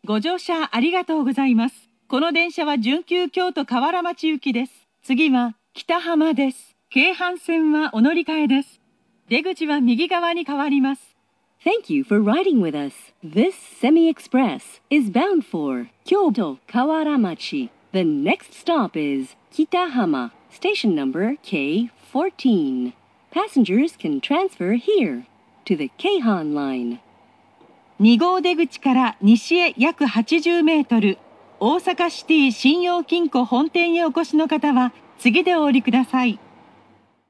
ご乗車ありがとうございます。この電車は準急京都河原町行きです。次は北浜です。京阪線はお乗り換えです。出口は右側に変わります。 Thank you for riding with us. This semi-express is bound for Kyoto Kawaramachi. The next stop is Kitahama, station number K14. Passengers can transfer here to the Keihan line. 2号出口から西へ約80メートル、大阪シティ信用金庫本店へお越しの方は次でお降りください。